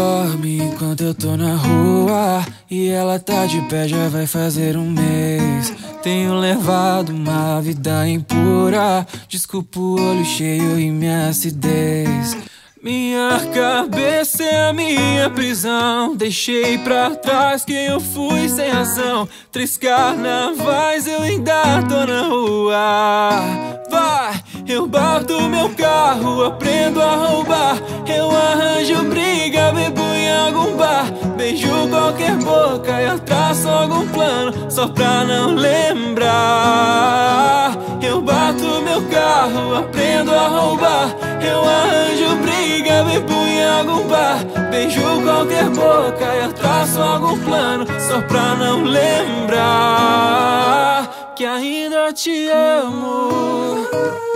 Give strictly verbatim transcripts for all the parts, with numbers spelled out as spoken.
dorme enquanto eu tô na rua, e ela tá de pé já vai fazer um mês. Tenho levado uma vida impura, desculpa o olho cheio e minha acidez. Minha cabeça é a minha prisão, deixei pra trás quem eu fui sem razão. Três carnavais eu ainda tô na rua. Vai, eu bato meu carro, aprendo a roubar. Eu arranjo briga, bebo em algum bar, beijo qualquer boca e eu traço algum plano só pra não lembrar. Eu bato meu carro, aprendo a roubar. Eu arranjo briga, bebo em algum bar, beijo qualquer boca e eu traço algum plano só pra não lembrar que ainda te amo.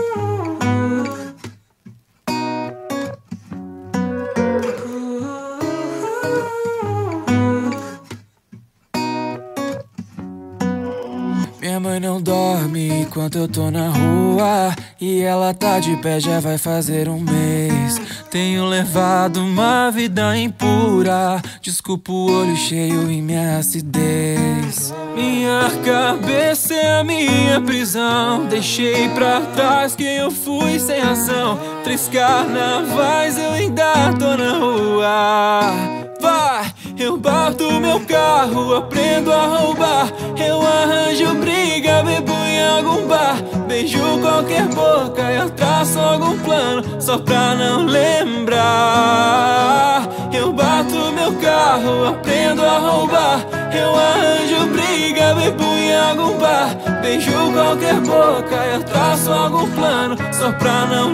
Minha mãe não dorme enquanto eu tô na rua, e ela tá de pé já vai fazer um mês. Tenho levado uma vida impura, desculpa o olho cheio e minha acidez. Minha cabeça é a minha prisão, deixei pra trás quem eu fui sem razão. Três carnavais eu ainda tô na rua. Vai, eu bato meu carro, aprendo a roubar. Eu arranjo briga, bebo em algum bar, beijo qualquer boca, eu traço algum plano só pra não lembrar. Eu bato meu carro, aprendo a roubar. Eu arranjo briga, bebo em algum bar, beijo qualquer boca, eu traço algum plano só pra não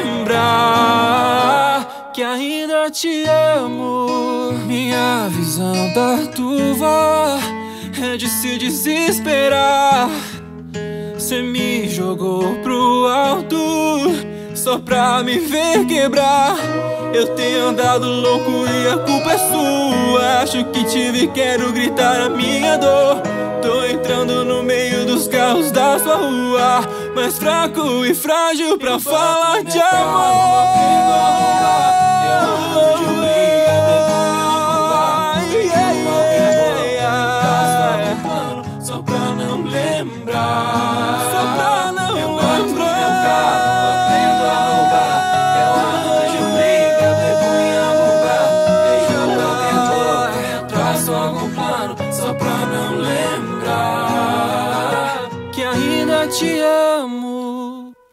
lembrar que ainda te amo. Minha visão da turva é de se desesperar. Cê me jogou pro alto só pra me ver quebrar. Eu tenho andado louco e a culpa é sua. Acho que tive, quero gritar a minha dor. Tô entrando no meio dos carros da sua rua, mais fraco e frágil pra falar de amor. Só pra não lembrar, só pra não lembrar. Eu bato meu carro, aprendo a roubar. Eu arranjo briga, bebo em algum bar, beijo qualquer boca, eu traço algum plano só pra não lembrar que ainda te amo.